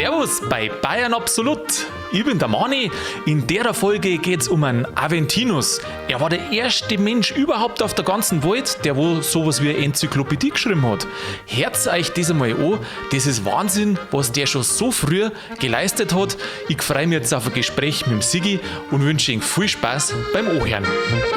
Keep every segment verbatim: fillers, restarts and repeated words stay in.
Servus bei Bayern Absolut. Ich bin der Mani. In der Folge geht es um einen Aventinus. Er war der erste Mensch überhaupt auf der ganzen Welt, der wo sowas wie eine Enzyklopädie geschrieben hat. Hört euch das einmal an. Das ist Wahnsinn, was der schon so früh geleistet hat. Ich freue mich jetzt auf ein Gespräch mit dem Sigi und wünsche Ihnen viel Spaß beim Anhören.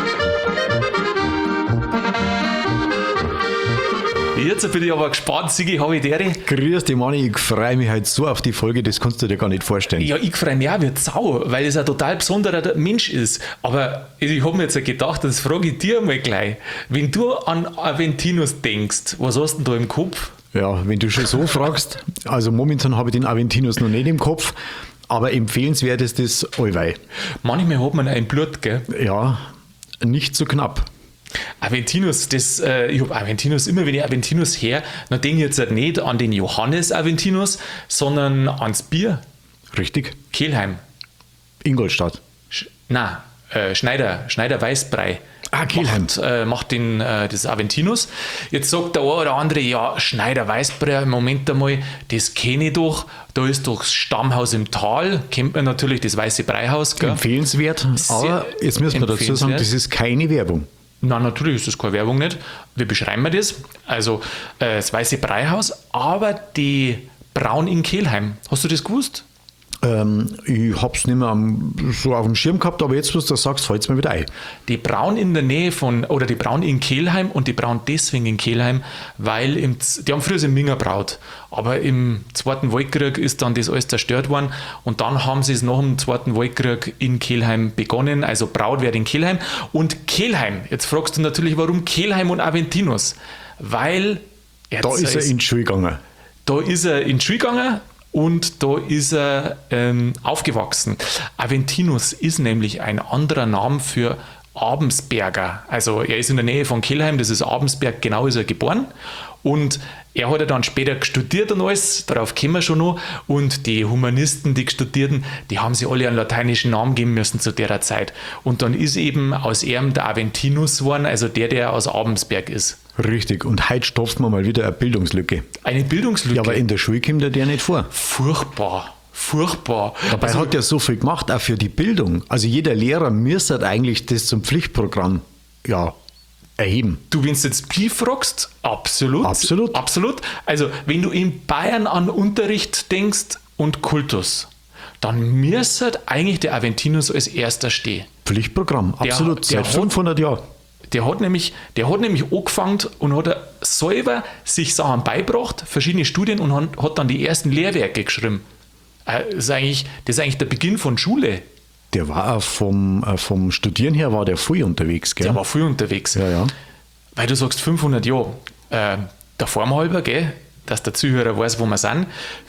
Jetzt bin ich aber gespannt, Sigi, habe ich dir. Grüß dich, Manni, ich freue mich halt so auf die Folge, das kannst du dir gar nicht vorstellen. Ja, ich freue mich auch wie Sau, weil es ein total besonderer Mensch ist. Aber ich habe mir jetzt gedacht, das frage ich dir mal gleich. Wenn du an Aventinus denkst, was hast du denn da im Kopf? Ja, wenn du schon so fragst, also momentan habe ich den Aventinus noch nicht im Kopf, aber empfehlenswert ist das allweil. Manchmal hat man ein Blut, gell? Ja, nicht so knapp. Aventinus, das, äh, ich habe Aventinus, immer wenn ich Aventinus her, dann denke ich jetzt halt nicht an den Johannes Aventinus, sondern ans Bier. Richtig. Kelheim. Ingolstadt. Sch- Nein, äh, Schneider, Schneider Weißbrei. Ah, Kelheim. Macht, äh, macht den, äh, das Aventinus. Jetzt sagt der eine oder andere, ja, Schneider Weißbrei, Moment einmal, das kenne ich doch. Da ist doch das Stammhaus im Tal, kennt man natürlich, das Weiße Breihaus. Gell? Empfehlenswert, aber jetzt müssen wir dazu sagen, das ist keine Werbung. Nein, natürlich ist das keine Werbung nicht. Wie beschreiben wir das? Also äh, das Weiße Breihaus, aber die Braun in Kelheim. Hast du das gewusst? Ähm, ich habe es nicht mehr am, so auf dem Schirm gehabt, aber jetzt, was du sagst, fällt es mir wieder ein. Die Braun in der Nähe von, oder die Braun in Kelheim und die Braun deswegen in Kelheim, weil im, die haben früher in Minger braut, aber im Zweiten Weltkrieg ist dann das alles zerstört worden und dann haben sie es nach dem Zweiten Weltkrieg in Kelheim begonnen, also braut wird in Kelheim. Und Kelheim, jetzt fragst du natürlich, warum Kelheim und Aventinus? Weil er Da ist er in die Schule gegangen. Da ist er in die Schule gegangen. Und da ist er ähm, aufgewachsen. Aventinus ist nämlich ein anderer Name für Abensberger. Also er ist in der Nähe von Kelheim, das ist Abensberg, genau ist er geboren. Und er hat ja dann später studiert und alles, darauf kommen wir schon noch. Und die Humanisten, die studierten, die haben sich alle einen lateinischen Namen geben müssen zu der Zeit. Und dann ist eben aus ihm der Aventinus geworden, also der, der aus Abensberg ist. Richtig, und heute stopfen wir mal wieder eine Bildungslücke. Eine Bildungslücke? Ja, aber in der Schule kommt der der nicht vor. Furchtbar. Furchtbar. Dabei also, hat er so viel gemacht, auch für die Bildung. Also jeder Lehrer müsste eigentlich das zum Pflichtprogramm ja, erheben. Du, wenn du jetzt Pi fragst, absolut. Absolut. Absolut. Also, wenn du in Bayern an Unterricht denkst und Kultus, dann müsste eigentlich der Aventinus als erster stehen. Pflichtprogramm, absolut. Der, der Seit fünfhundert Jahren. Der hat nämlich, der hat nämlich angefangen und hat er selber sich Sachen beigebracht, verschiedene Studien und hat, hat dann die ersten Lehrwerke geschrieben. Das ist eigentlich, das ist eigentlich der Beginn von Schule. Der war auch vom, vom Studieren her war der früh unterwegs, gell? Der war früh unterwegs. Ja, ja. Weil du sagst fünfhundert Jahre. Äh, der Form halber, gell, dass der Zuhörer weiß, wo wir sind.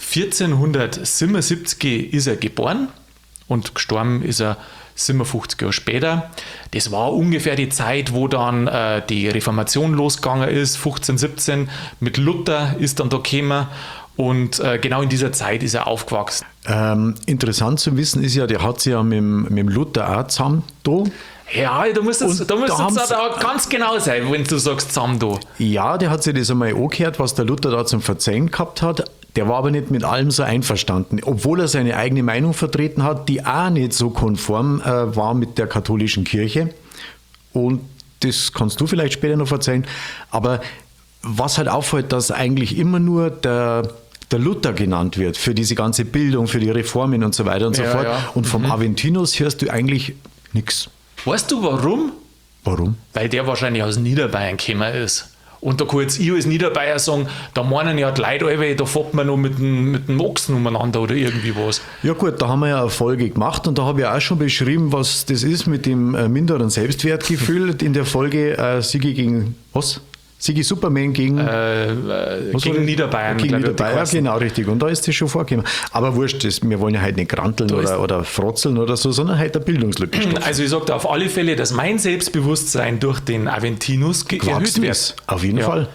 vierzehnhundertsiebenundsiebzig ist er geboren und gestorben ist er siebenundfünfzig Jahre später. Das war ungefähr die Zeit, wo dann äh, die Reformation losgegangen ist. fünfzehnhundertsiebzehn mit Luther ist dann da gekommen. Und äh, genau in dieser Zeit ist er aufgewachsen. Ähm, interessant zu wissen ist ja, der hat sich ja mit, mit dem Luther auch zusammen da. Ja, da musst du da musst da jetzt auch ganz genau sein, wenn du sagst zusammen da. Ja, der hat sich das einmal angehört, was der Luther da zum Verzeihen gehabt hat. Der war aber nicht mit allem so einverstanden, obwohl er seine eigene Meinung vertreten hat, die auch nicht so konform äh, war mit der katholischen Kirche. Und das kannst du vielleicht später noch verzeihen. Aber was halt auffällt, dass eigentlich immer nur der, der Luther genannt wird für diese ganze Bildung, für die Reformen und so weiter und so Ja, fort. ja. Und vom Mhm. Aventinus hörst du eigentlich nichts. Weißt du warum? Warum? Weil der wahrscheinlich aus Niederbayern gekommen ist. Und da kann jetzt ich als Niederbayer sagen, da meinen ja die Leute alle, da fährt man noch mit dem, mit dem Ochsen umeinander oder irgendwie was. Ja gut, da haben wir ja eine Folge gemacht und da habe ich auch schon beschrieben, was das ist mit dem äh, minderen Selbstwertgefühl in der Folge äh, Sigi gegen was? Sigi Superman gegen, Äh, äh, gegen Niederbayern. Gegen glaub ich, hat die Niederbayern, geheißen. genau, richtig. Und da ist das schon vorgekommen. Aber wurscht, das, wir wollen ja heute nicht granteln oder, oder frotzeln oder so, sondern heute eine Bildungslücke stopfen. Also ich sage auf alle Fälle, dass mein Selbstbewusstsein durch den Aventinus ge- erhöht Gewachsen wird. ist, auf jeden Ja. Fall.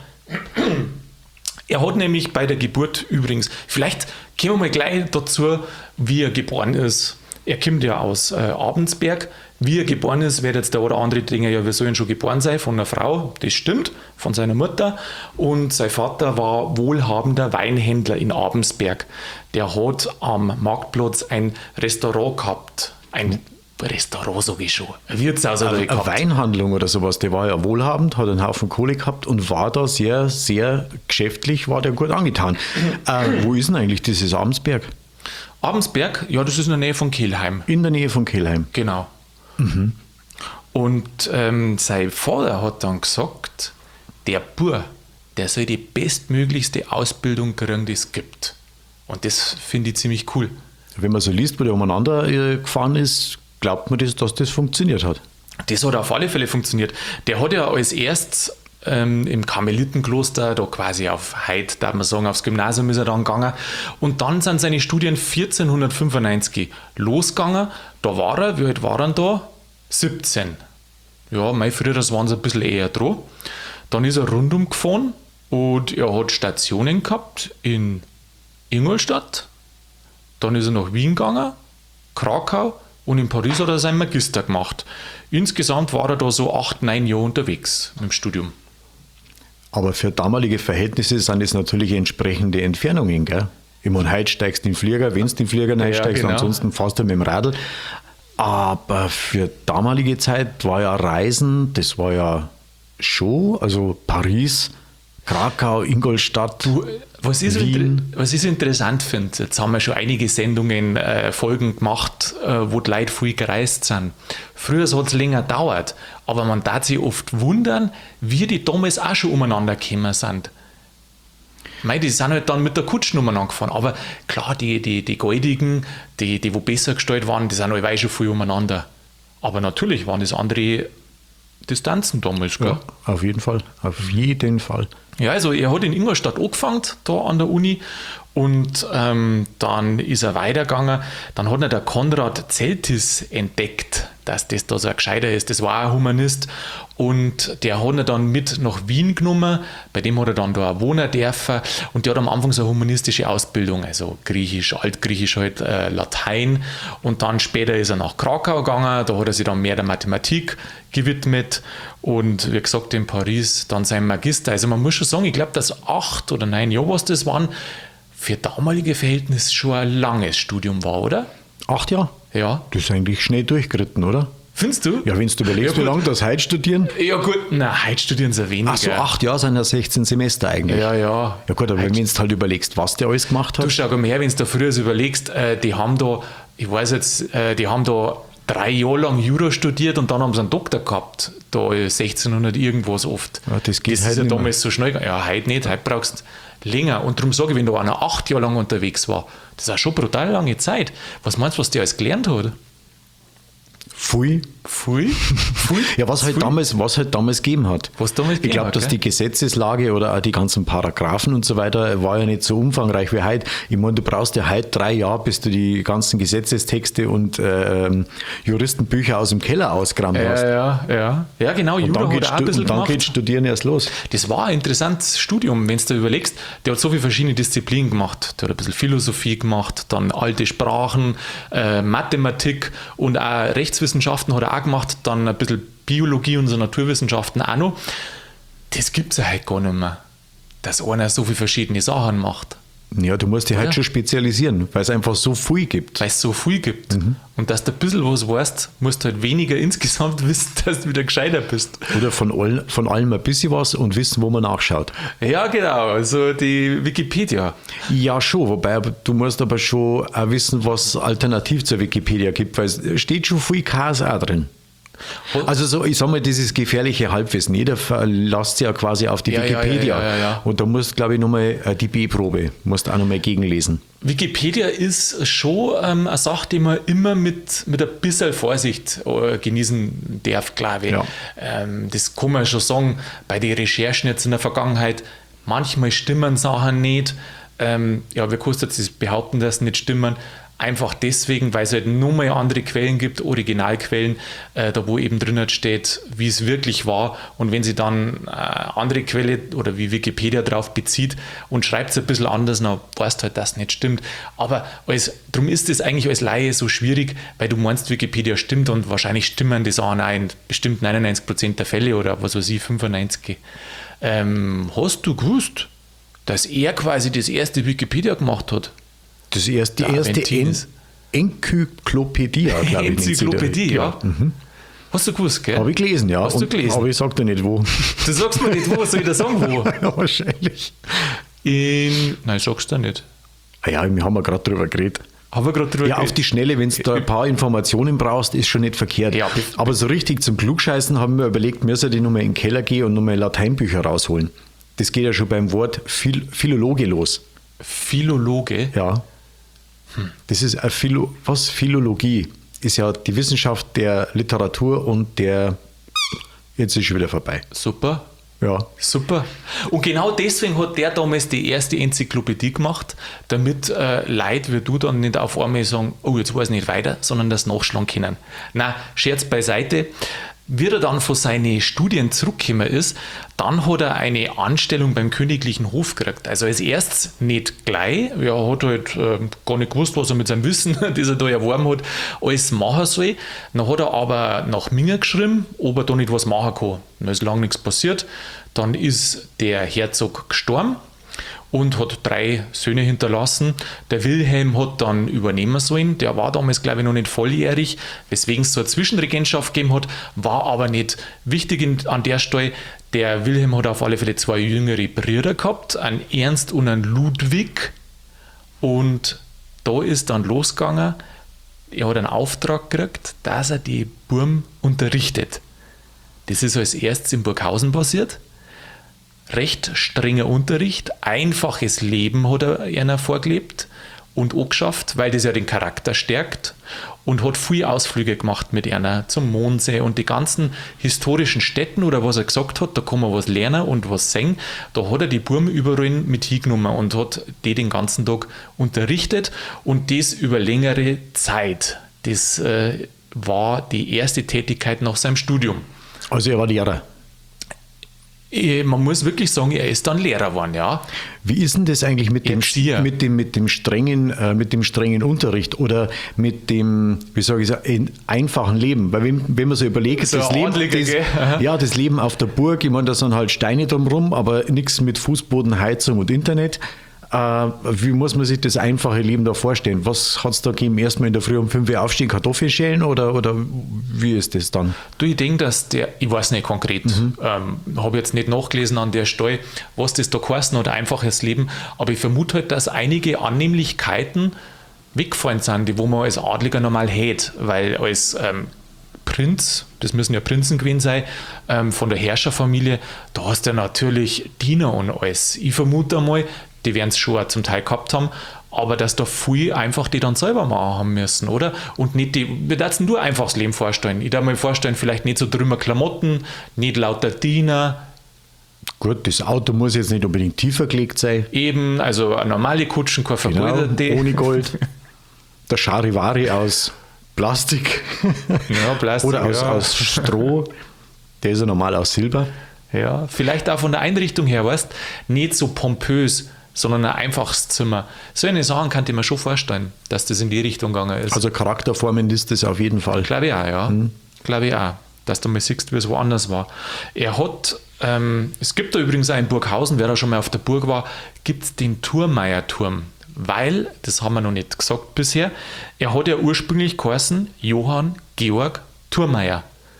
Er hat nämlich bei der Geburt übrigens, vielleicht kommen wir mal gleich dazu, wie er geboren ist. er kommt ja aus äh, Abensberg. Wie er geboren ist, wird jetzt der oder andere denken, ja, wir sollen schon geboren sein von einer Frau. Das stimmt, von seiner Mutter. Und sein Vater war wohlhabender Weinhändler in Abensberg. Der hat am Marktplatz ein Restaurant gehabt. Ein Restaurant sage ich schon. Ein Wirtshaus hat er Eine gehabt. Weinhandlung oder sowas, der war ja wohlhabend, hat einen Haufen Kohle gehabt und war da sehr, sehr geschäftlich, war der gut angetan. äh, wo ist denn eigentlich dieses Abensberg? Abensberg, ja, das ist in der Nähe von Kelheim. In der Nähe von Kelheim. Genau. Und ähm, sein Vater hat dann gesagt, der Bub, der soll die bestmöglichste Ausbildung kriegen, die es gibt. Und das finde ich ziemlich cool. Wenn man so liest, wo der umeinander äh, gefahren ist, glaubt man, das, dass das funktioniert hat. Das hat auf alle Fälle funktioniert. Der hat ja als erstes ähm, im Karmelitenkloster, da quasi auf Heid, darf man sagen, aufs Gymnasium ist er dann gegangen. Und dann sind seine Studien vierzehnhundertfünfundneunzig losgegangen. Da war er, wie alt war er da? siebzehn. Ja, mein früher waren sie ein bisschen eher dran. Dann ist er rundum gefahren und er hat Stationen gehabt in Ingolstadt. Dann ist er nach Wien gegangen, Krakau und in Paris hat er seinen Magister gemacht. Insgesamt war er da so acht, neun Jahre unterwegs mit dem Studium. Aber für damalige Verhältnisse sind es natürlich entsprechende Entfernungen, gell? Ich meine, heute steigst du in den Flieger, wenn du in den Flieger reinsteigst, genau. Ansonsten fährst du mit dem Radl. Aber für damalige Zeit war ja Reisen, das war ja schon, also Paris, Krakau, Ingolstadt, Du, was ich, so Wien. inter- was ich so interessant finde, jetzt haben wir schon einige Sendungen, äh, Folgen gemacht, äh, wo die Leute viel gereist sind. Früher hat es länger gedauert, aber man darf sich oft wundern, wie die damals auch schon umeinander gekommen sind. Mei, die sind halt dann mit der Kutschen umeinander gefahren. Aber klar, die, die, die Goldigen, die, die wo besser gestellt waren, die sind alle schon viel umeinander. Aber natürlich waren das andere Distanzen damals, gell? Ja, auf jeden Fall, auf jeden Fall. Ja, also er hat in Ingolstadt angefangen, da an der Uni, und ähm, dann ist er weitergegangen. Dann hat er der Konrad Zeltis entdeckt, dass das da so ein Gescheiter ist. Das war ein Humanist und der hat er dann mit nach Wien genommen. Bei dem hat er dann da wohnen dürfen und der hat am Anfang so eine humanistische Ausbildung, also Griechisch, Altgriechisch halt, äh, Latein, und dann später ist er nach Krakau gegangen, da hat er sich dann mehr der Mathematik gewidmet und wie gesagt in Paris dann sein Magister. Also man muss schon sagen, ich glaube, dass acht oder neun Jahre, was das waren, für damalige Verhältnisse schon ein langes Studium war, oder? Acht Jahre? Ja. Das ist eigentlich schnell durchgeritten, oder? Findest du? Ja, wenn du überlegst, Ja, wie gut. lange das heute studieren. Ja gut, na, heute studieren sie weniger. Ach so, acht Jahre sind ja sechzehn Semester eigentlich. Ja, ja. Ja gut, aber Heute- wenn du halt überlegst, was der alles gemacht Du hat. schau mal her, wenn du da früher so überlegst, äh, die haben da, ich weiß jetzt, äh, die haben da drei Jahre lang Jura studiert und dann haben sie einen Doktor gehabt. Da ist sechzehnhundert irgendwas oft. Ja, das geht das heute ist ja nicht mehr. damals so schnell gegangen. Ja, heute nicht, heute brauchst du länger. Und darum sage ich, wenn da einer acht Jahre lang unterwegs war, das ist auch schon brutal lange Zeit. Was meinst du, was der alles gelernt hat? Pfui. Pfui? Pfui? Ja, was halt, Pfui? damals, was halt damals gegeben hat. Was damals ich gegeben glaube, hat, dass gell? die Gesetzeslage oder auch die ganzen Paragraphen und so weiter war ja nicht so umfangreich wie heute. Ich meine, du brauchst ja heute drei Jahre, bis du die ganzen Gesetzestexte und äh, ähm, Juristenbücher aus dem Keller auskramt hast. Ja, ja, ja. Ja, genau, Und Jura dann, hat geht, er auch ein Stu- bisschen und dann gemacht. geht Studieren erst los. Das war ein interessantes Studium, wenn du dir überlegst. Der hat so viele verschiedene Disziplinen gemacht. Der hat ein bisschen Philosophie gemacht, dann alte Sprachen, äh, Mathematik und auch Rechtswissenschaften hat er auch gemacht, dann ein bisschen Biologie und so Naturwissenschaften auch noch. Das gibt es ja heute gar nicht mehr, dass einer so viele verschiedene Sachen macht, Ja, du musst dich Oder? halt schon spezialisieren, weil es einfach so viel gibt. weil es so viel gibt. Mhm. Und dass du ein bisschen was weißt, musst du halt weniger insgesamt wissen, dass du wieder gescheiter bist. Oder von, all, von allem ein bisschen was und wissen, wo man nachschaut. Ja, genau, also die Wikipedia. Ja, schon, wobei du musst aber schon auch wissen, was alternativ zur Wikipedia gibt, weil es steht schon viel Chaos auch drin. Also so, ich sag mal, dieses gefährliche Halbwissen. Jeder verlässt sich ja quasi auf die Ja, ja, Wikipedia. ja, ja, ja. Und da musst, glaube ich, nochmal die B-Probe, musst auch nochmal gegenlesen. Wikipedia ist schon ähm, eine Sache, die man immer mit, mit ein bisschen Vorsicht äh, genießen darf, glaube ich. Ja. Ähm, das kann man schon sagen, bei den Recherchen jetzt in der Vergangenheit, manchmal stimmen Sachen nicht. Ähm, ja, wir kannst jetzt behaupten, dass sie nicht stimmen. Einfach deswegen, weil es halt nur mal andere Quellen gibt, Originalquellen, äh, da wo eben drinnen steht, wie es wirklich war. Und wenn sie dann äh, andere Quelle oder wie Wikipedia drauf bezieht und schreibt es ein bisschen anders, dann weißt du halt, dass es nicht stimmt. Aber als, darum ist es eigentlich als Laie so schwierig, weil du meinst, Wikipedia stimmt und wahrscheinlich stimmen die Sachen auch in bestimmt neunundneunzig Prozent der Fälle oder was weiß ich, fünfundneunzig. Ähm, hast du gewusst, dass er quasi das erste Wikipedia gemacht hat? Das erste, die Der erste Aventinus. en Enzyklopädie, glaube ich. nennt sie Enzyklopädie, die. ja. Mhm. Hast du gewusst, gell? Habe ich gelesen, ja. Hast du Und- gelesen? Aber ich sage dir nicht, wo. Du sagst mir nicht, wo, was soll ich da sagen, wo? Ja, wahrscheinlich. In, nein, sagst du nicht. Ah ja, wir haben ja gerade drüber geredet. Haben wir gerade drüber Ja, auf geredet? die Schnelle, wenn du da ein paar Informationen brauchst, ist schon nicht verkehrt. Ja. Aber so richtig zum Klugscheißen haben wir überlegt, wir sollten nochmal in den Keller gehen und nochmal Lateinbücher rausholen. Das geht ja schon beim Wort Phil Philologe los. Philologe. Ja. Das ist eine Philo was? Philologie ist ja die Wissenschaft der Literatur und der. Jetzt ist schon wieder vorbei. Super. Ja. Super. Und genau deswegen hat der damals die erste Enzyklopädie gemacht, damit äh, Leute wie du dann nicht auf einmal sagen, oh, jetzt weiß ich nicht weiter, sondern das nachschlagen können. Na, Scherz beiseite. Wie er dann von seinen Studien zurückgekommen ist, dann hat er eine Anstellung beim königlichen Hof gekriegt. Also als erstes nicht gleich, er hat halt äh, gar nicht gewusst, was er mit seinem Wissen, das er da erworben hat, alles machen soll. Dann hat er aber nach Minger geschrieben, ob er da nicht was machen kann. Dann ist lange nichts passiert. Dann ist der Herzog gestorben und hat drei Söhne hinterlassen. Der Wilhelm hat dann übernehmen sollen. Der war damals, glaube ich, noch nicht volljährig, weswegen es so eine Zwischenregentschaft gegeben hat, war aber nicht wichtig in, an der Stelle. Der Wilhelm hat auf alle Fälle zwei jüngere Brüder gehabt, einen Ernst und einen Ludwig. Und da ist dann losgegangen. Er hat einen Auftrag gekriegt, dass er die Burm unterrichtet. Das ist als erstes in Burghausen passiert. Recht strenger Unterricht, einfaches Leben hat er einer vorgelebt und auch geschafft, weil das ja den Charakter stärkt, und hat viele Ausflüge gemacht mit einer zum Mondsee und die ganzen historischen Städten oder was er gesagt hat, da kann man was lernen und was sehen. Da hat er die Burm überall mit hingenommen und hat die den ganzen Tag unterrichtet und das über längere Zeit. Das äh, war die erste Tätigkeit nach seinem Studium. Also er war Lehrer. Man muss wirklich sagen, er ist dann Lehrer geworden, ja. Wie ist denn das eigentlich mit dem, Erzieher. mit dem, mit dem, strengen, äh, mit dem strengen Unterricht oder mit dem, wie sage ich so, in einfachen Leben? Weil wenn, wenn man so überlegt, So das, ein Leben, Adliger, das, gell? Aha. ja, das Leben auf der Burg, ich meine, da sind halt Steine drumherum, aber nichts mit Fußboden, Heizung und Internet. Äh, wie muss man sich das einfache Leben da vorstellen? Was hat es da gegeben? Erstmal in der Früh um fünf Uhr aufstehen, Kartoffeln schälen oder, oder wie ist das dann? Du, ich denke, dass der, ich weiß nicht konkret, mhm. ähm, habe jetzt nicht nachgelesen an der Stelle, was das da geheißen hat, einfaches Leben, aber ich vermute halt, dass einige Annehmlichkeiten weggefallen sind, die wo man als Adliger normal hätte, weil als ähm, Prinz, das müssen ja Prinzen gewesen sein, ähm, von der Herrscherfamilie, da hast du ja natürlich Diener und alles. Ich vermute einmal, die werden es schon auch zum Teil gehabt haben, aber dass da viel einfach die dann selber machen haben müssen, oder? Und nicht die, wir dürfen nur einfach das Leben vorstellen. Ich darf mir vorstellen, vielleicht nicht so drüber Klamotten, nicht lauter Diener. Gut, das Auto muss jetzt nicht unbedingt tiefer gelegt sein. Eben, also eine normale Kutschen, keine Genau, vergoldete. ohne Gold. Der Charivari aus Plastik. Ja, Plastik, Oder aus, ja. aus Stroh. Der ist ja normal aus Silber. Ja, vielleicht auch von der Einrichtung her, weißt, nicht so pompös, sondern ein einfaches Zimmer. So eine Sachen kann ich mir schon vorstellen, dass das in die Richtung gegangen ist. Also charakterformend ist das auf jeden Fall. Glaube ich auch, ja. Mhm. Glaube ich auch, dass du mal siehst, wie es woanders war. Er hat, ähm, es gibt da übrigens auch in Burghausen, wer da schon mal auf der Burg war, gibt es den Thurmeier-Turm. Weil, das haben wir noch nicht gesagt bisher, er hat ja ursprünglich geheißen Johann Georg Thurmeier.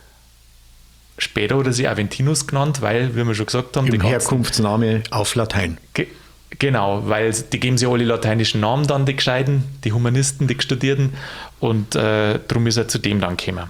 Später hat er sich Aventinus genannt, weil, wie wir schon gesagt haben, Im die ganzen- Herkunftsname auf Latein. Ge genau, weil die geben sich alle lateinischen Namen dann, die Gescheiten, die Humanisten, die Studierten, und äh, darum ist er zu dem dann gekommen.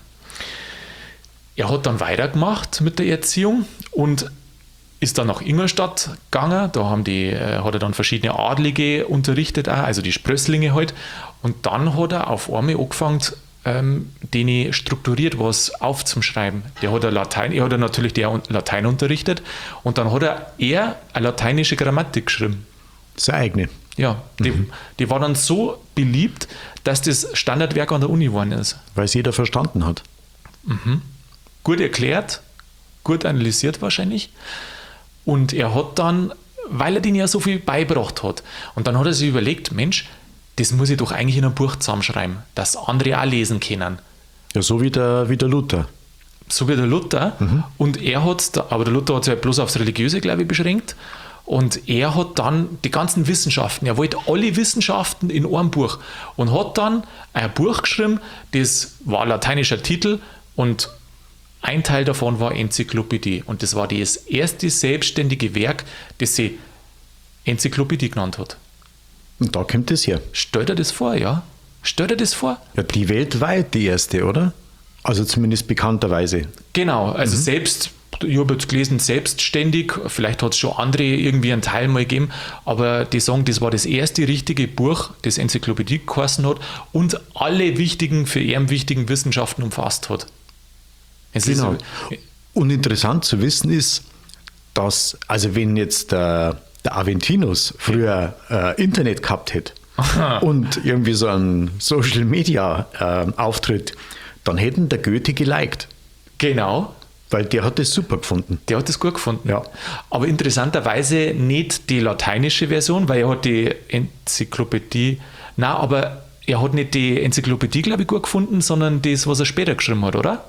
Er hat dann weitergemacht mit der Erziehung und ist dann nach Ingolstadt gegangen. Da haben die, äh, hat er dann verschiedene Adlige unterrichtet, auch, also die Sprösslinge halt. Und dann hat er auf einmal angefangen, ähm, denen strukturiert was aufzuschreiben. Der hat er Latein, er hat er natürlich der Latein unterrichtet und dann hat er eher eine lateinische Grammatik geschrieben. Seine eigene. Ja, die, mhm. die war dann so beliebt, dass das Standardwerk an der Uni geworden ist. Weil es jeder verstanden hat. Mhm. Gut erklärt, gut analysiert wahrscheinlich. Und er hat dann, weil er den ja so viel beigebracht hat, und dann hat er sich überlegt, Mensch, das muss ich doch eigentlich in ein Buch zusammenschreiben, dass andere auch lesen können. Ja, so wie der, wie der Luther. So wie der Luther. Mhm. Und er hat, aber der Luther hat sich ja bloß aufs Religiöse, glaube ich, beschränkt. Und er hat dann die ganzen Wissenschaften, er wollte alle Wissenschaften in einem Buch und hat dann ein Buch geschrieben, das war ein lateinischer Titel und ein Teil davon war Enzyklopädie. Und das war das erste selbstständige Werk, das sie Enzyklopädie genannt hat. Und da kommt es her. Stell dir das vor, ja? Stell dir das vor? Ja, die weltweit die erste, oder? Also zumindest bekannterweise. Genau, also mhm. selbst, ich habe jetzt gelesen, selbstständig, vielleicht hat es schon andere irgendwie einen Teil mal gegeben, aber die sagen, das war das erste richtige Buch, das Enzyklopädie geheißen hat und alle wichtigen, für ihn wichtigen Wissenschaften umfasst hat. Es genau. Ist, und interessant zu wissen ist, dass, also wenn jetzt der, der Aventinus früher äh, Internet gehabt hätte und irgendwie so einen Social Media äh, Auftritt, dann hätten der Goethe geliked. Genau. Weil der hat das super gefunden. Der hat das gut gefunden. Ja. Aber interessanterweise nicht die lateinische Version, weil er hat die Enzyklopädie, nein, aber er hat nicht die Enzyklopädie, glaube ich, gut gefunden, sondern das, was er später geschrieben hat, oder?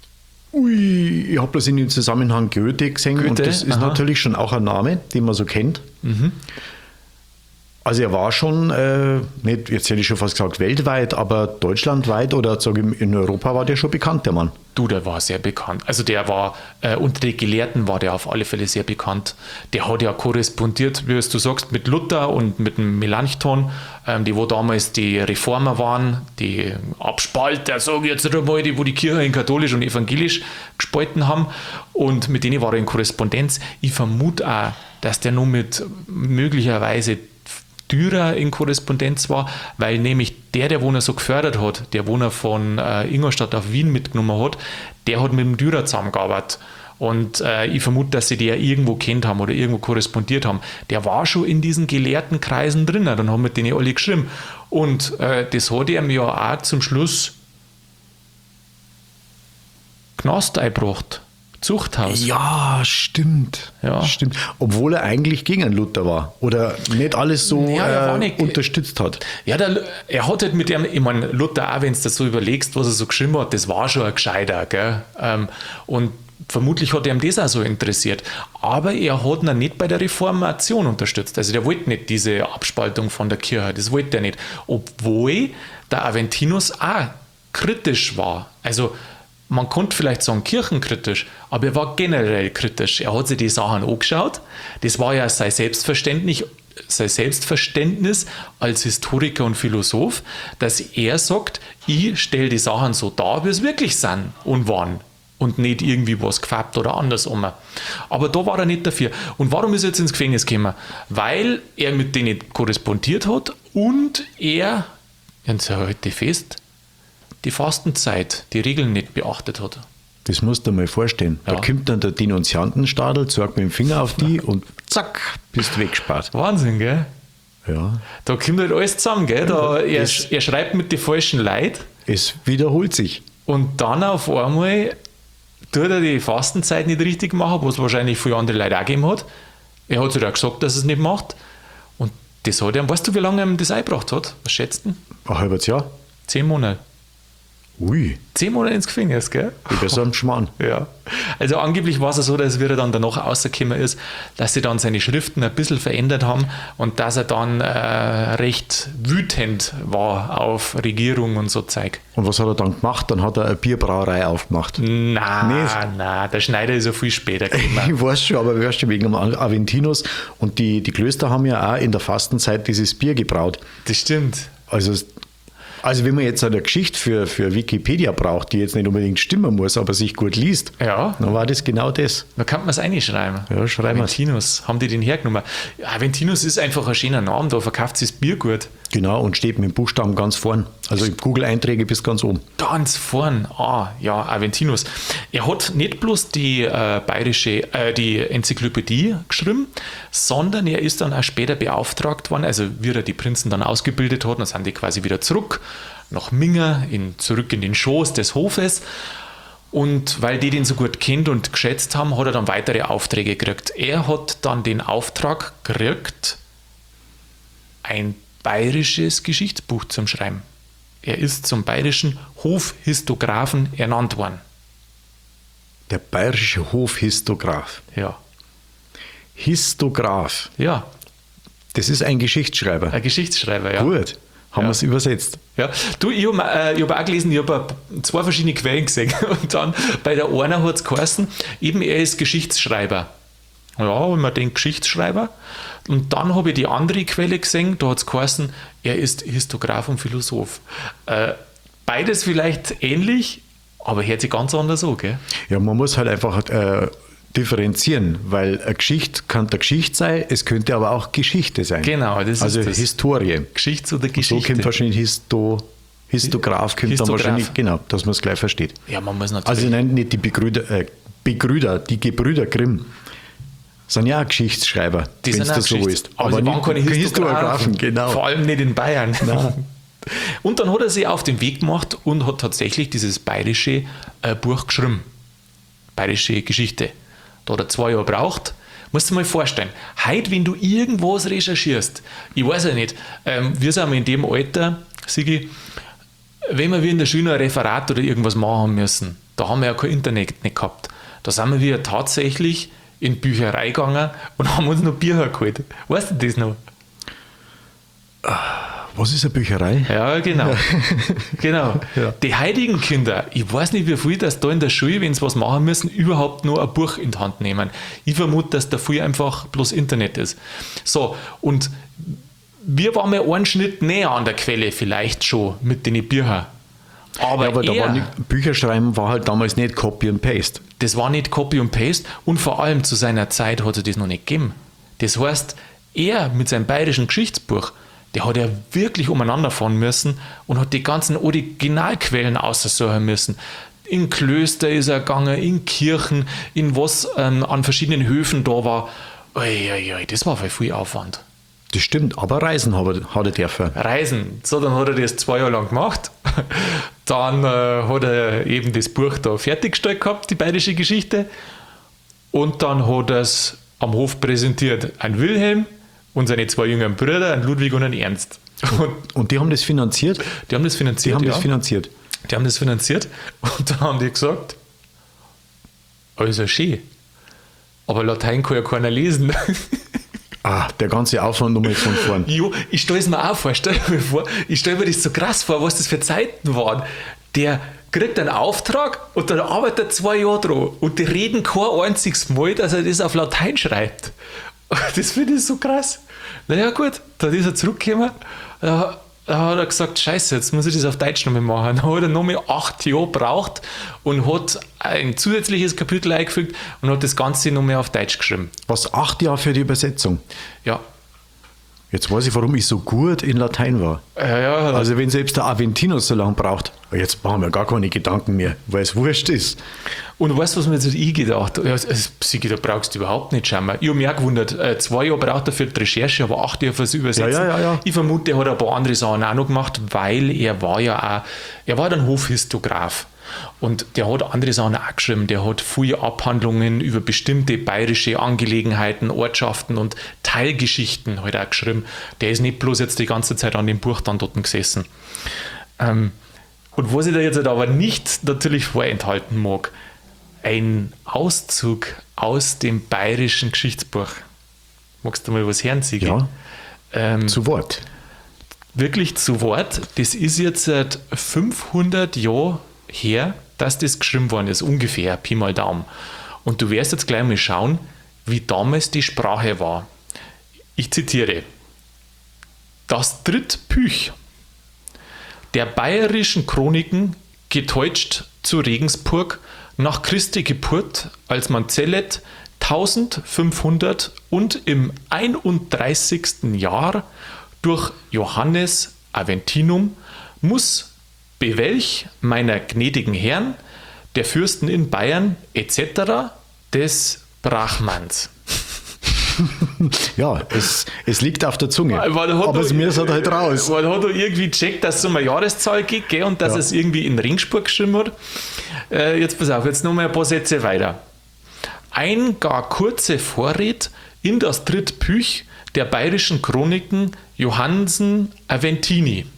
Ui, ich habe das in dem Zusammenhang Goethe gesehen Goethe, und das ist aha. natürlich schon auch ein Name, den man so kennt. Mhm. Also er war schon, äh, nicht, jetzt hätte ich schon fast gesagt weltweit, aber deutschlandweit oder sag ich, in Europa war der schon bekannt, der Mann. Du, der war sehr bekannt. Also der war, äh, unter den Gelehrten war der auf alle Fälle sehr bekannt. Der hat ja korrespondiert, wie du sagst, mit Luther und mit dem Melanchthon, ähm, die wo damals die Reformer waren, die Abspalter, sage ich jetzt einmal, die wo die Kirche in katholisch und evangelisch gespalten haben. Und mit denen war er in Korrespondenz. Ich vermute auch, dass der nur mit möglicherweise Dürer in Korrespondenz war, weil nämlich der, der wo er so gefördert hat, der wo er von äh, Ingolstadt auf Wien mitgenommen hat, der hat mit dem Dürer zusammengearbeitet. Und äh, ich vermute, dass sie den irgendwo kennt haben oder irgendwo korrespondiert haben. Der war schon in diesen gelehrten Kreisen drin, dann haben wir denen alle geschrieben. Und äh, das hat ihm ja auch zum Schluss Knast eingebracht. Zuchthaus. Ja, stimmt. Ja. stimmt. Obwohl er eigentlich gegen Luther war oder nicht alles so Ja, er war äh, nicht- unterstützt hat. Ja, der, er hat halt mit dem, ich meine, Luther auch, wenn du das so überlegst, was er so geschrieben hat, das war schon ein Gescheiter, gell? Ähm, und vermutlich hat ihm das auch so interessiert. Aber er hat ihn nicht bei der Reformation unterstützt. Also der wollte nicht diese Abspaltung von der Kirche, das wollte er nicht. Obwohl der Aventinus auch kritisch war. Also man konnte vielleicht sagen kirchenkritisch, aber er war generell kritisch. Er hat sich die Sachen angeschaut. Das war ja sein Selbstverständnis, sein Selbstverständnis als Historiker und Philosoph, dass er sagt, ich stelle die Sachen so dar, wie es wirklich sind und waren. Und nicht irgendwie was gefärbt oder andersrum. Aber da war er nicht dafür. Und warum ist er jetzt ins Gefängnis gekommen? Weil er mit denen korrespondiert hat und er, jetzt halte ich fest, die Fastenzeit, die Regeln nicht beachtet hat. Das musst du dir mal vorstellen. Ja. Da kommt dann der Denunziantenstadel, zeigt mit dem Finger auf die und zack, bist du weggespart. Wahnsinn, gell? Ja. Da kommt halt alles zusammen, gell? Da, er, Es- er schreibt mit den falschen Leuten Es wiederholt sich. und dann auf einmal tut er die Fastenzeit nicht richtig machen, was wahrscheinlich viele andere Leute auch gegeben hat. Er hat sich auch gesagt, dass er es nicht macht. Und das hat er, weißt du, wie lange er ihm das eingebracht hat? Was schätzt du? Ein halbes Jahr. Zehn Monate. Ui, Zehn Monate ins Gefängnis, gell? über so einen Schmarrn. Ja. Also angeblich war es so, dass wie er dann danach rausgekommen ist, dass sie dann seine Schriften ein bisschen verändert haben und dass er dann äh, recht wütend war auf Regierung und so Zeug. Und was hat er dann gemacht? Dann hat er eine Bierbrauerei aufgemacht. Na, Nicht? na, der Schneider ist ja viel später gekommen. Ich weiß schon, aber weißt du, wegen dem Aventinus. Und die, die Klöster haben ja auch in der Fastenzeit dieses Bier gebraut. Das stimmt. Also Also wenn man jetzt eine Geschichte für, für Wikipedia braucht, die jetzt nicht unbedingt stimmen muss, aber sich gut liest, Ja. dann war das genau das. Da kann man es reinschreiben. Ja, schreiben wir's. Aventinus, haben die den hergenommen? Ja, Aventinus ist einfach ein schöner Name, da verkauft sich das Bier gut. Genau, und steht mit dem Buchstaben ganz vorn. Also im Google-Einträge bis ganz oben. Ganz vorn, ah, ja, Aventinus. Er hat nicht bloß die äh, bayerische, äh, die Enzyklopädie geschrieben, sondern er ist dann auch später beauftragt worden, also wie er die Prinzen dann ausgebildet hat, dann sind die quasi wieder zurück nach Minga, in, zurück in den Schoß des Hofes. Und weil die den so gut kennt und geschätzt haben, hat er dann weitere Aufträge gekriegt. Er hat dann den Auftrag gekriegt, ein bayerisches Geschichtsbuch zum Schreiben. Er ist zum bayerischen Hofhistographen ernannt worden. Der bayerische Hofhistograph. Ja, Histograph, ja, das ist ein Geschichtsschreiber. ein Geschichtsschreiber, ja. Gut, haben Ja. wir es übersetzt. Ja, du, ich habe äh, hab auch gelesen, ich habe zwei verschiedene Quellen gesehen und dann bei der einen hat es geheißen, eben er ist Geschichtsschreiber. Ja, und man denkt Geschichtsschreiber. Und dann habe ich die andere Quelle gesehen, da hat es geheißen, er ist Histograph und Philosoph. Äh, beides vielleicht ähnlich, aber hört sich ganz anders an, gell? Ja, man muss halt einfach äh, differenzieren, weil eine Geschichte kann eine Geschichte sein, es könnte aber auch Geschichte sein. Genau, das also ist das. Historie. Geschichts- oder So Geschichte. kommt wahrscheinlich Histo, Histograph, kommt Histograph. dann wahrscheinlich, genau, dass man es gleich versteht. Ja, man muss natürlich. Also nein, nicht die Begrüder, äh, Begrüder, die Gebrüder Grimm sind ja auch Geschichtsschreiber, die wenn sind es auch das so Geschichts- ist. Aber, sie waren keine Historiographen, Historiographen, genau. Vor allem nicht in Bayern. Nein. Und dann hat er sich auf den Weg gemacht und hat tatsächlich dieses bayerische äh, Buch geschrieben. Bayerische Geschichte. Da hat er zwei Jahre gebraucht. Musst du dir mal vorstellen, heute, wenn du irgendwas recherchierst, ich weiß ja nicht, ähm, wir sind in dem Alter, Sigi, wenn wir wie in der Schule ein Referat oder irgendwas machen müssen, da haben wir ja kein Internet nicht gehabt. Da sind wir wieder tatsächlich in die Bücherei gegangen und haben uns noch Bücher geholt. Weißt du das noch? Was ist eine Bücherei? Ja, genau. genau. Ja. Die heutigen Kinder, ich weiß nicht, wie viel das da in der Schule, wenn sie was machen müssen, überhaupt nur ein Buch in die Hand nehmen. Ich vermute, dass da viel einfach bloß Internet ist. So, und wir waren mal einen Schritt näher an der Quelle vielleicht schon mit den Büchern. Aber, Ja, aber da er, war nicht, Bücherschreiben war halt damals nicht Copy and Paste. das war nicht Copy und Paste und vor allem zu seiner Zeit hat es das noch nicht gegeben. Das heißt, er mit seinem bayerischen Geschichtsbuch, der hat ja wirklich umeinander fahren müssen und hat die ganzen Originalquellen aussuchen müssen. In Klöster ist er gegangen, in Kirchen, in was ähm, an verschiedenen Höfen da war. Ui, ui, ui, das war voll viel Aufwand. Das stimmt, aber Reisen hat er, hat er dürfen. Reisen. So, dann hat er das zwei Jahre lang gemacht. Dann äh, hat er eben das Buch da fertiggestellt gehabt, die bayerische Geschichte. Und dann hat er es am Hof präsentiert. Ein Wilhelm und seine zwei jüngeren Brüder, ein Ludwig und ein Ernst. Und Und die haben das finanziert? die haben das Die finanziert. haben ja. das finanziert. Die haben das finanziert. Und dann haben die gesagt, also schön. Aber Latein kann ja keiner lesen. Ah, der ganze Aufwand nochmal von vorn. Jo, ich stelle es mir auch vor, stell mir vor, ich stelle mir das so krass vor, was das für Zeiten waren. Der kriegt einen Auftrag und dann arbeitet er zwei Jahre dran und die reden kein einziges Mal, dass er das auf Latein schreibt. Das finde ich so krass. Naja gut, dann ist er zurückgekommen, da, da hat er gesagt, scheiße, jetzt muss ich das auf Deutsch nochmal machen. Dann hat er nochmal acht Jahre gebraucht und hat ein zusätzliches Kapitel eingefügt und hat das Ganze nochmal auf Deutsch geschrieben. Was, acht Jahre für die Übersetzung? Ja, Jetzt weiß ich, warum ich so gut in Latein war. ja, ja. Also wenn selbst der Aventinus so lange braucht, jetzt machen wir gar keine Gedanken mehr, weil es wurscht ist. Und weißt du, was mir jetzt ich gedacht habe? Ja, also, Sigi, da brauchst du überhaupt nicht schauen. Ich habe mich auch gewundert, äh, zwei Jahre braucht er für die Recherche, aber acht Jahre fürs Übersetzen. Ja, ja, ja, ja. Ich vermute, er hat ein paar andere Sachen auch noch gemacht, weil er war ja auch, er war dann Hofhistograph. Und der hat andere Sachen auch geschrieben. Der hat viele Abhandlungen über bestimmte bayerische Angelegenheiten, Ortschaften und Teilgeschichten halt auch geschrieben. Der ist nicht bloß jetzt die ganze Zeit an dem Buch dann dort gesessen. Ähm, und was ich da jetzt aber nicht natürlich vorenthalten mag, ein Auszug aus dem bayerischen Geschichtsbuch. Magst du mal was hören, Sigi? Ja, Ähm, zu Wort. wirklich zu Wort. Das ist jetzt seit fünfhundert Jahren her, dass das geschrieben worden ist, ungefähr, Pi mal Daumen. Und du wirst jetzt gleich mal schauen, wie damals die Sprache war. Ich zitiere: Das Drittpüch, der bayerischen Chroniken, getäuscht zu Regensburg, nach Christi Geburt, als man zählet tausendfünfhundert und im einunddreißigsten Jahr durch Johannes Aventinum muss bewelch meiner gnädigen Herren, der Fürsten in Bayern et cetera des Brachmanns. Ja, es, es liegt auf der Zunge. Weil hat aber er, es mir ist halt raus. Weil hat er irgendwie gecheckt, dass es um eine Jahreszahl geht, gell, und dass Ja. es irgendwie in Regensburg geschrieben hat. Äh, jetzt pass auf, jetzt noch mal ein paar Sätze weiter. Ein gar kurze Vorred in das Drittbüch der bayerischen Chroniken Johannsen Aventini.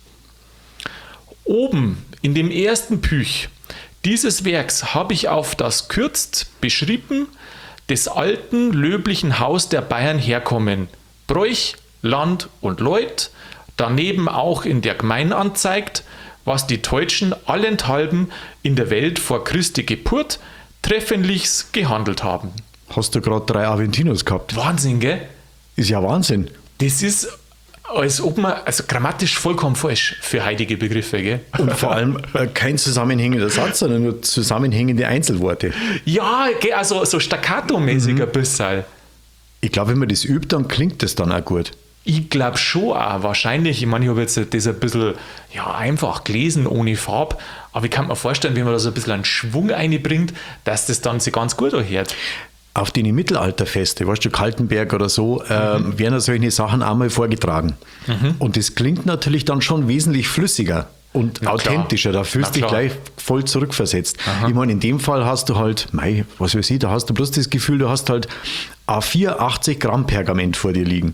Oben in dem ersten Büch dieses Werks habe ich auf das kürzt beschrieben des alten löblichen Haus der Bayern herkommen, Bräuch, Land und Leut, daneben auch in der Gemein anzeigt, was die Deutschen allenthalben in der Welt vor Christi Geburt treffenlichst gehandelt haben. Hast du gerade drei Aventinos gehabt? Wahnsinn, gell? Ist ja Wahnsinn. Das ist, als ob man, also grammatisch vollkommen falsch für heutige Begriffe, gell? Und vor allem äh, kein zusammenhängender Satz, sondern nur zusammenhängende Einzelworte. Ja, gell, also so staccato-mäßig ein bisschen. Ich glaube, wenn man das übt, dann klingt das dann auch gut. Ich glaube schon auch, wahrscheinlich. Ich meine, ich habe jetzt das ein bisschen ja, einfach gelesen, ohne Farbe. Aber ich kann mir vorstellen, wenn man da so ein bisschen einen Schwung einbringt, dass das dann sich ganz gut anhört. Auf den Mittelalterfeste, weißt du, Kaltenberg oder so, äh, werden ja solche Sachen einmal vorgetragen. Und das klingt natürlich dann schon wesentlich flüssiger und Na klar. authentischer. Da fühlst du Na dich klar. gleich voll zurückversetzt. Ich meine, in dem Fall hast du halt, mei, was weiß ich, da hast du bloß das Gefühl, du hast halt A vier achtzig Gramm Pergament vor dir liegen.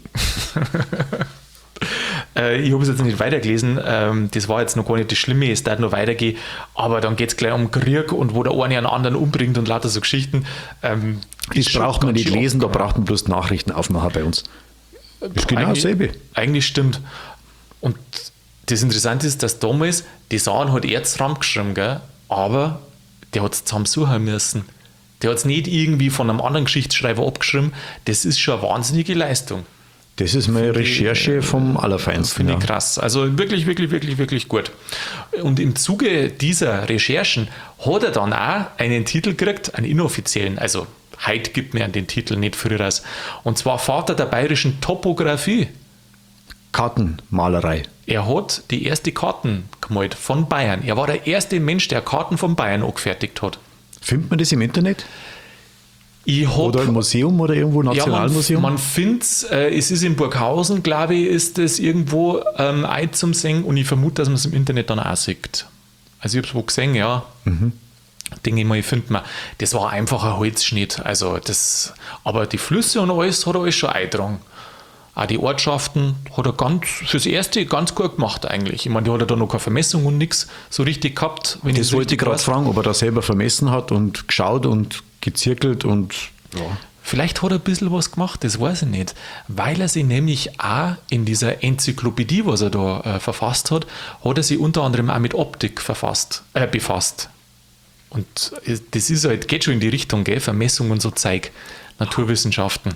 Äh, ich habe es jetzt nicht weitergelesen. Ähm, das war jetzt noch gar nicht das Schlimme, es darf noch weitergehen. Aber dann geht es gleich um Krieg und wo der eine einen anderen umbringt und lauter so Geschichten. Ähm, Das ist schon braucht man ganz nicht schön lesen, da abgegangen. braucht man bloß Nachrichten aufmachen bei uns. Ist genau Eigentlich- dasselbe. Eigentlich stimmt. Und das Interessante ist, dass damals, die Sachen hat er zusammengeschrieben, gell? Aber der hat es zusammensuchen müssen. Der hat es nicht irgendwie von einem anderen Geschichtsschreiber abgeschrieben. Das ist schon eine wahnsinnige Leistung. Das ist meine Recherche vom Allerfeinsten. Finde Ja. ich krass. Also wirklich, wirklich, wirklich, wirklich gut. Und im Zuge dieser Recherchen hat er dann auch einen Titel gekriegt, einen inoffiziellen. Also heute gibt mir den Titel nicht früher aus. Und zwar Vater der bayerischen Topographie. Kartenmalerei. Er hat die erste Karten gemalt von Bayern. Er war der erste Mensch, der Karten von Bayern angefertigt hat. Findet man das im Internet? Ich hab, Oder im Museum oder irgendwo ja, man, Nationalmuseum? man findet es, äh, es ist in Burghausen, glaube ich, ist es irgendwo ähm, ein zum Singen und ich vermute, dass man es im Internet dann auch sieht. Also ich habe es wo gesehen, ja. Denke ich mal, ich finde mal, das war einfach ein Holzschnitt. Also das, aber die Flüsse und alles hat er alles schon eingetragen. Auch die Ortschaften hat er ganz, fürs Erste ganz gut gemacht eigentlich. Ich meine, die hat er da noch keine Vermessung und nichts so richtig gehabt. Wenn Das ich's wollte ich richtig gerade weiß. fragen, ob er da selber vermessen hat und geschaut und gezirkelt und ja. Vielleicht hat er ein bisschen was gemacht, das weiß ich nicht. Weil er sich nämlich auch in dieser Enzyklopädie, was er da äh, verfasst hat, hat er sich unter anderem auch mit Optik verfasst, äh, befasst. Und äh, das ist halt, geht schon in die Richtung, gell? Vermessung und so Zeug, Naturwissenschaften.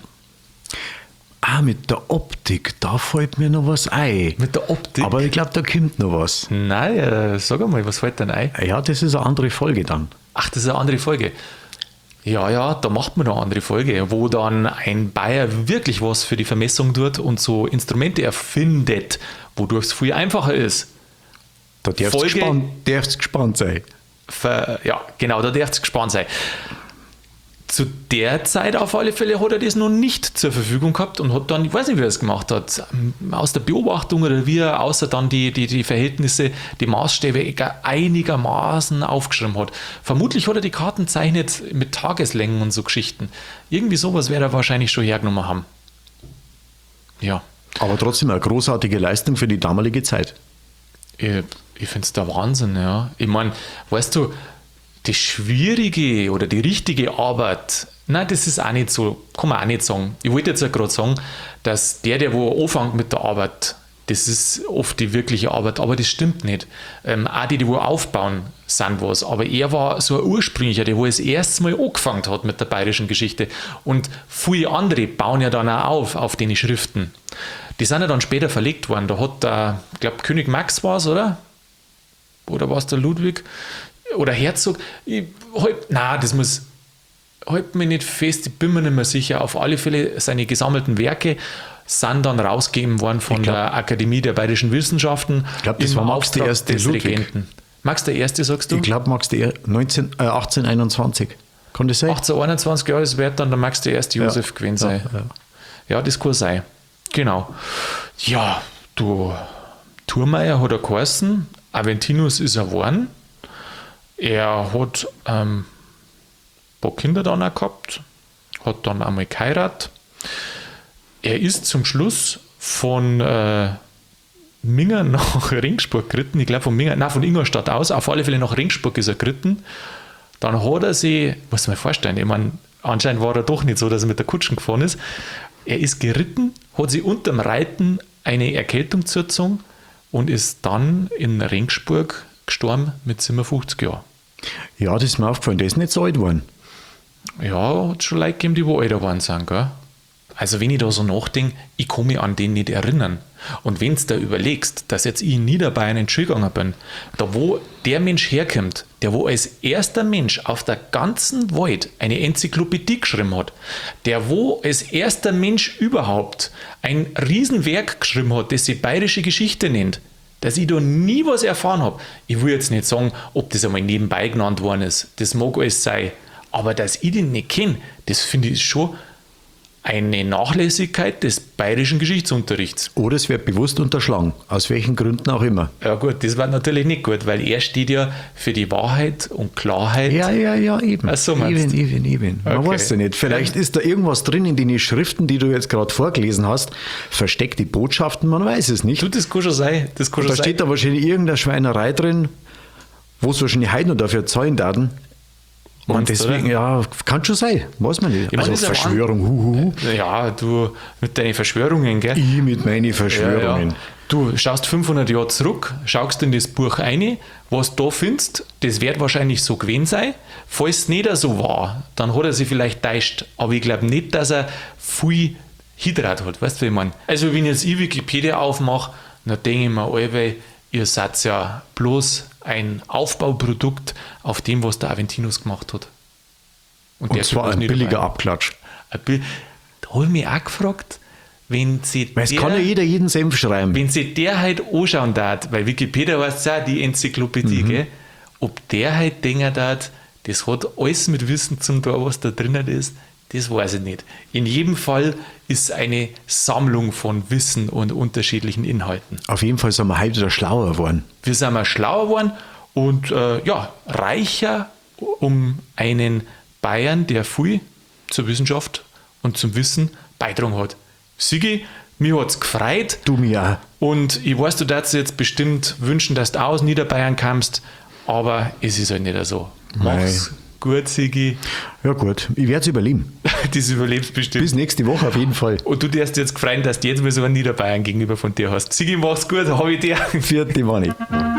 Ah, mit der Optik, da fällt mir noch was ein. Mit der Optik? Aber ich glaube, da kommt noch was. Nein, äh, sag einmal, was fällt denn ein? Ja, das ist eine andere Folge dann. Ach, das ist eine andere Folge. Ja, ja, da macht man eine andere Folge, wo dann ein Bayer wirklich was für die Vermessung tut und so Instrumente erfindet, wodurch es viel einfacher ist. Da darfst du Folge- gespannt, darfst gespannt sein. Ver, ja, genau, da darfst du gespannt sein. Zu der Zeit auf alle Fälle hat er das noch nicht zur Verfügung gehabt und hat dann, ich weiß nicht, wie er es gemacht hat, aus der Beobachtung oder wie er außer dann die, die, die Verhältnisse, die Maßstäbe einigermaßen aufgeschrieben hat. Vermutlich hat er die Karten zeichnet mit Tageslängen und so Geschichten. Irgendwie sowas wäre er wahrscheinlich schon hergenommen haben. Ja, Aber trotzdem eine großartige Leistung für die damalige Zeit. ich, ich finde es der Wahnsinn, ja. Ich meine, weißt du, das Schwierige oder die richtige Arbeit, nein, das ist auch nicht so, kann man auch nicht sagen. Ich wollte jetzt ja gerade sagen, dass der, der wo anfängt mit der Arbeit, das ist oft die wirkliche Arbeit, aber das stimmt nicht. Ähm, auch die, die wo aufbauen, sind was. Aber er war so ein ursprünglicher, der wo das erste Mal angefangen hat mit der bayerischen Geschichte. Und viele andere bauen ja dann auch auf, auf den Schriften. Die sind ja dann später verlegt worden. Da hat der, ich glaube, König Max war es, oder? oder war es der Ludwig oder Herzog? Ich, halt, nein, das muss, halt mich nicht fest, ich bin mir nicht mehr sicher. Auf alle Fälle, seine gesammelten Werke sind dann rausgegeben worden von glaub, der Akademie der Bayerischen Wissenschaften. Ich glaube, das war Max der erste Ludwig. Regenten. Max der erste, sagst du? Ich glaube, Max der neunzehn, äh, achtzehnhunderteinundzwanzig. Kann das sein? achtzehnhunderteinundzwanzig, ja, das wird dann der Max der erste Josef ja. gewesen sein. Ja, ja. ja, das kann sein. Genau. Ja, du, Thurmeier hat er geheißen, Aventinus ist er geworden. Er hat ähm, ein paar Kinder dann auch gehabt, hat dann einmal geheiratet. Er ist zum Schluss von äh, Minger nach Ringsburg geritten. Ich glaube von Minger, nein, von Ingolstadt aus. Auf alle Fälle nach Ringsburg ist er geritten. Dann hat er sich, muss man sich vorstellen, ich meine, anscheinend war er doch nicht so, dass er mit der Kutschen gefahren ist. Er ist geritten, hat sich unterm Reiten eine Erkältung zugezogen und ist dann in Ringsburg gestorben mit siebenundfünfzig Jahren. Ja, das ist mir aufgefallen, der ist nicht so alt geworden. Ja, hat schon Leute gegeben, die wo älter geworden sind, gell? Also wenn ich da so nachdenke, ich kann mich an den nicht erinnern. Und wenn du da überlegst, dass jetzt ich in Niederbayern in die Schule gegangen bin, da wo der Mensch herkommt, der wo als erster Mensch auf der ganzen Welt eine Enzyklopädie geschrieben hat, der wo als erster Mensch überhaupt ein Riesenwerk geschrieben hat, das sich bayerische Geschichte nennt, dass ich da nie was erfahren habe. Ich will jetzt nicht sagen, ob das einmal nebenbei genannt worden ist, das mag alles sein, aber dass ich den nicht kenne, das finde ich schon eine Nachlässigkeit des bayerischen Geschichtsunterrichts. Oder es wird bewusst unterschlagen, aus welchen Gründen auch immer. Ja gut, das war natürlich nicht gut, weil er steht ja für die Wahrheit und Klarheit. Ja, ja, ja, eben. Ach so, eben, eben, eben. Man okay. weiß ja nicht. Vielleicht ja. ist da irgendwas drin in den Schriften, die du jetzt gerade vorgelesen hast, versteckte Botschaften, man weiß es nicht. Du, das kann schon sein. Das kann schon da sein. steht da wahrscheinlich irgendeine Schweinerei drin, wo es wahrscheinlich heute noch dafür zahlen werden. Und deswegen, ja, kann schon sein, weiß man nicht. Ich also meine, Verschwörung, huhu. Ja, du mit deinen Verschwörungen, gell? Ich mit meinen Verschwörungen. Ja, ja. Du schaust fünfhundert Jahre zurück, schaust in das Buch rein, was du da findest, das wird wahrscheinlich so gewesen sein. Falls es nicht so war, dann hat er sich vielleicht täuscht. Aber ich glaube nicht, dass er viel Hydrat hat. Weißt du, wie ich meine? Also, wenn ich jetzt ich Wikipedia aufmache, dann denke ich mir, allweil, ihr seid ja bloß ein Aufbauprodukt auf dem, was der Aventinus gemacht hat. Und, Und zwar ein billiger dabei. Abklatsch. Bill- da habe ich mich auch gefragt, wenn sie weil es kann ja jeder jeden Senf schreiben. Wenn sie der halt anschauen darf, weil Wikipedia heißt ja die Enzyklopädie, mhm. gell? Ob der halt denken darf, das hat alles mit Wissen zum tun, was da drinnen ist, das weiß ich nicht. In jedem Fall ist eine Sammlung von Wissen und unterschiedlichen Inhalten. Auf jeden Fall sind wir heute wieder schlauer geworden. Wir sind mal schlauer geworden und äh, ja, reicher um einen Bayern, der viel zur Wissenschaft und zum Wissen beitragen hat. Sigi, mir hat es gefreut. Du mir auch. Und ich weiß, du darfst jetzt bestimmt wünschen, dass du aus Niederbayern kommst, aber es ist halt nicht so. Mach's Nein. gut, Sigi. Ja gut, ich werde es überleben. Das überlebst bestimmt. Bis nächste Woche auf jeden Fall. Und du darfst jetzt gefreut, dass du jetzt mal so einen Niederbayern gegenüber von dir hast. Sigi, mach's gut, habe ich dir. Vierte Manni.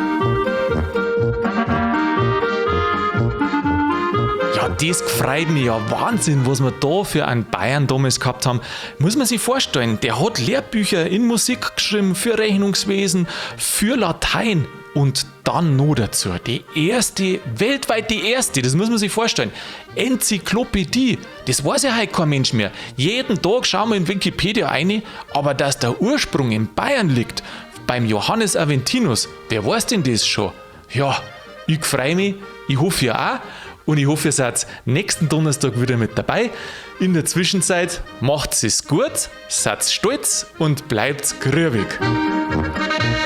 Ja, das gefreut mich ja. Wahnsinn, was wir da für einen Bayern damals gehabt haben. Muss man sich vorstellen, der hat Lehrbücher in Musik geschrieben, für Rechnungswesen, für Latein und dann noch dazu die erste, weltweit die erste, das muss man sich vorstellen, Enzyklopädie. Das weiß ja heute kein Mensch mehr. Jeden Tag schauen wir in Wikipedia rein, aber dass der Ursprung in Bayern liegt, beim Johannes Aventinus, wer weiß denn das schon? Ja, ich freue mich, ich hoffe ihr auch. Und ich hoffe, ihr seid nächsten Donnerstag wieder mit dabei. In der Zwischenzeit macht es gut, seid stolz und bleibt grübig.